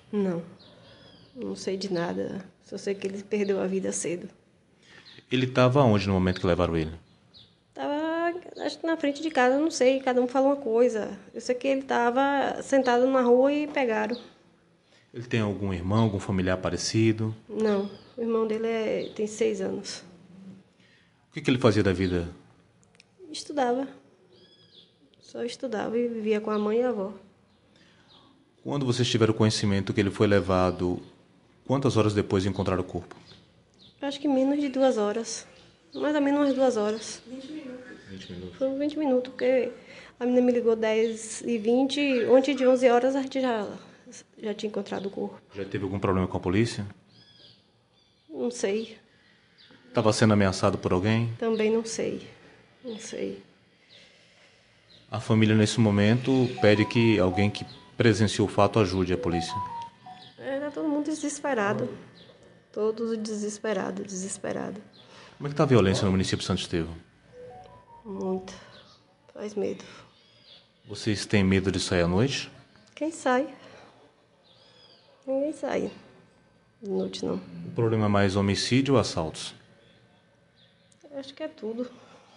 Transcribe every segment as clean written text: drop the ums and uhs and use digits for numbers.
Não, não sei de nada. Só sei que ele perdeu a vida cedo. Ele estava onde no momento que levaram ele? Tava, acho que na frente de casa, não sei, cada um fala uma coisa. Eu sei que ele estava sentado na rua e pegaram. Ele tem algum irmão, algum familiar parecido? Não, o irmão dele tem 6 anos. O que ele fazia da vida? Estudava. Só estudava e vivia com a mãe e a avó. Quando vocês tiveram conhecimento que ele foi levado, quantas horas depois encontraram o corpo? Acho que menos de 2 horas. Mais ou menos umas 2 horas. 20 minutos. Foram 20 minutos, porque a menina me ligou 10h20. Ontem de 11 horas a gente já tinha encontrado o corpo. Já teve algum problema com a polícia? Não sei. Estava sendo ameaçado por alguém? Também não sei. Não sei. A família, nesse momento, pede que alguém que presenciou o fato ajude a polícia. Era todo mundo desesperado. Todos desesperados, desesperado. Como é que está a violência no município de Santo Estevão? Muito. Faz medo. Vocês têm medo de sair à noite? Quem sai? Ninguém sai. De noite não. O problema é mais homicídio ou assaltos? Acho que é tudo.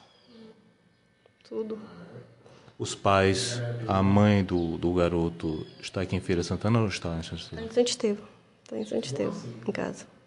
Tudo. Os pais, a mãe do garoto está aqui em Feira de Santana ou está em Santo Estevão? Está em Santo Estevão. Está em Santo Estevão, em casa.